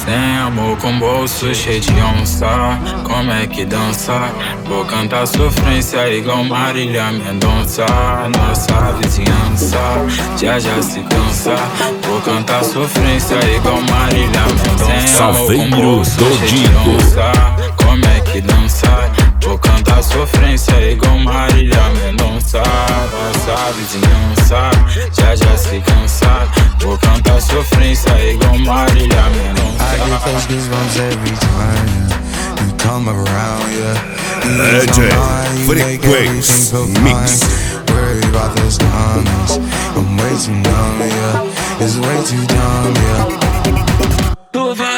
Sem amor com bolso cheio de onça, como é que dança? Vou cantar sofrência igual Marília Mendonça. Nossa vizinhança já se cansa. Vou cantar sofrência igual Marília Mendonça. Sem amor com bolso cheio de onça, como é que dança? Vou cantar sofrência igual Marília Mendonça. Nossa vizinhança já se cansa. Vou cantar sofrência igual Marília Mendonça. I get those goosebumps every time you come around, yeah. DJ Frequency Mix. Worry about those comments. I'm way too numb, yeah. It's way too dumb, yeah.